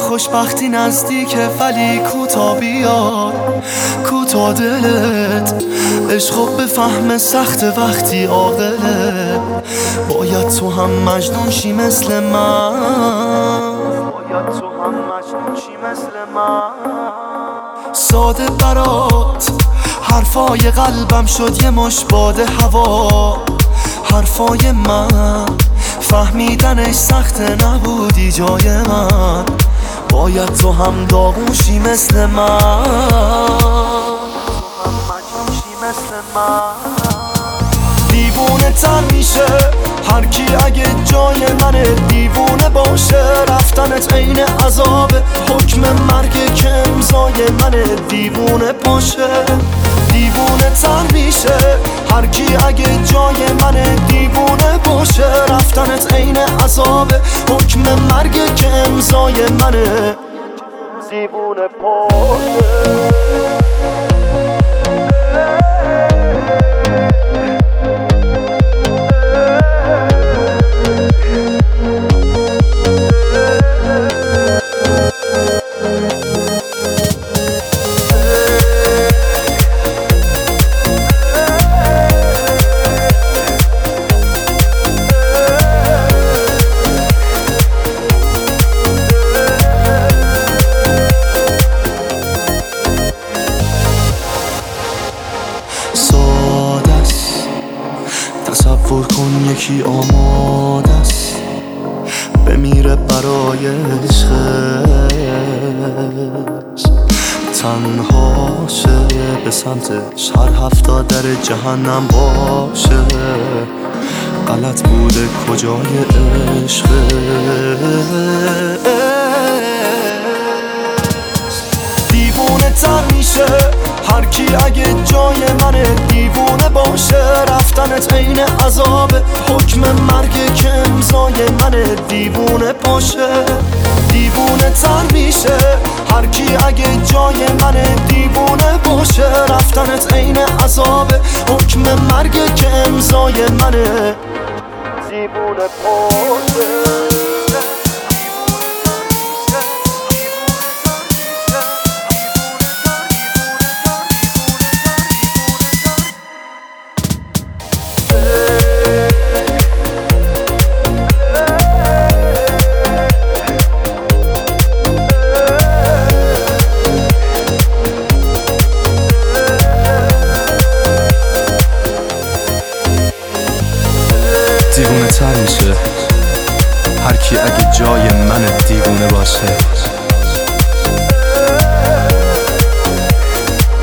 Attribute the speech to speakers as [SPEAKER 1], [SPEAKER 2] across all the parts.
[SPEAKER 1] خوشبختی نزدیکه ولی کوتا بیار، کوتا دلت. عشق بفهم سخت وقتی عاقله. باید تو هم مجنون شی مثل من، باید تو هم مجنون شی مثل من. ساده برات حرفای قلبم شد یه مش باد هوا. حرفای من فهمیدنش سخت نبودی جای من. باید تو هم داغون شی مثل من، تو هم مجنون شی مثل من. دیوونه تر میشه هر کی اگه جای منه. دیوونه باشه رفتنت عین عذاب، حکم مرگ که امضای منه. دیوونه باشه دیوونه تر میشه هر کی اگه جای منه. دیوونه باشه رفتنت عین عذاب، حکم مرگ که امضای منه. دیوونه باشه. تصور کن یکی آماده است بمیره برای عشقش. تنهاشه به سمتش هر هفته در جهنم باشه. غلط بوده کجای عشقش. دیوونه تر میشه هر کی اگه جای منه. دیوونه باشه رفتنت عین عذاب، حکم مرگ که امضای منه. دیوونه باشه دیوونه تر میشه هر کی اگه جای منه. دیوونه باشه رفتنت عین عذاب، حکم مرگ که امضای منه. دیوونه باشه. دیوونه تر میشه هر کی اگه جای من دیوونه باشه.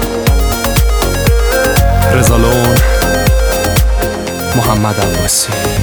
[SPEAKER 1] رضا لون، محمد عباسی.